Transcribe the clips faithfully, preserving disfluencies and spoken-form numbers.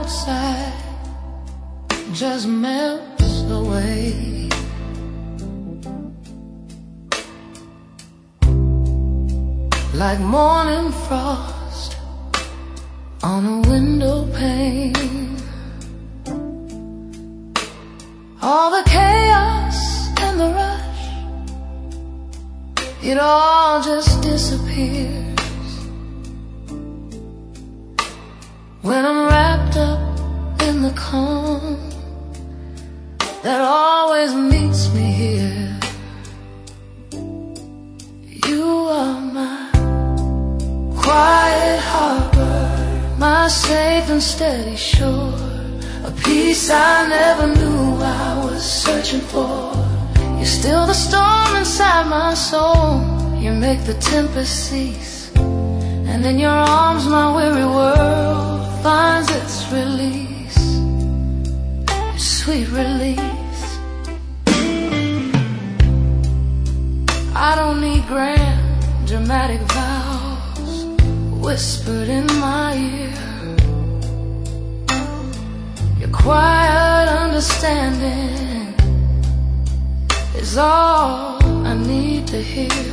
outside just melts away. Like morning frost on a window pane. All the chaos and the rush, it all just disappears when I'm wrapped up in the calm that always meets me here. You are my quiet harbor, my safe and steady shore, a peace I never knew I was searching for. You're still the storm inside my soul. You make the tempest cease, and in your arms my weary world finds its release, sweet release. I don't need grand, dramatic vows whispered in my ear. Your quiet understanding is all I need to hear.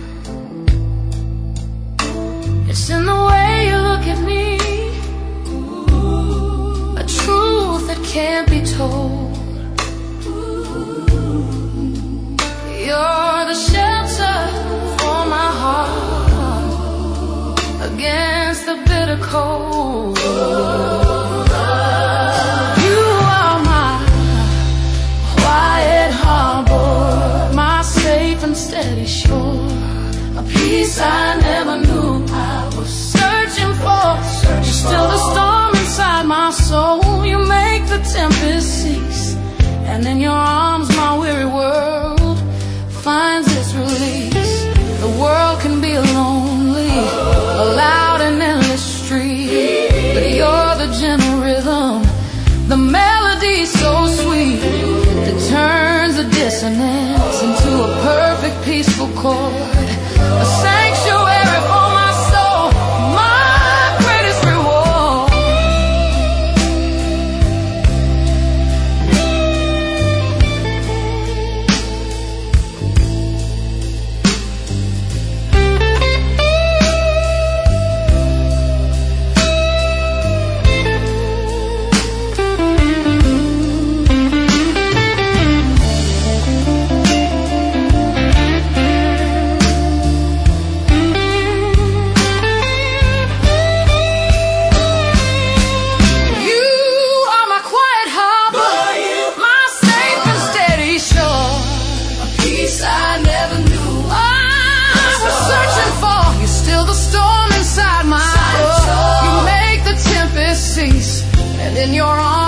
It's in the way you look at me, a truth that can't be told. You're the shelter for my heart against the bitter cold. You are my quiet harbor, my safe and steady shore, a peace I never knew I was searching for. You're still the storm inside my soul. You make the tempest cease, and in your arms my weary world finds its release. The world can be lonely, a loud and endless street, but you're the gentle rhythm, the melody so sweet that turns the dissonance into a perfect peaceful chord, a sanctuary for my soul, my greatest reward. In your arms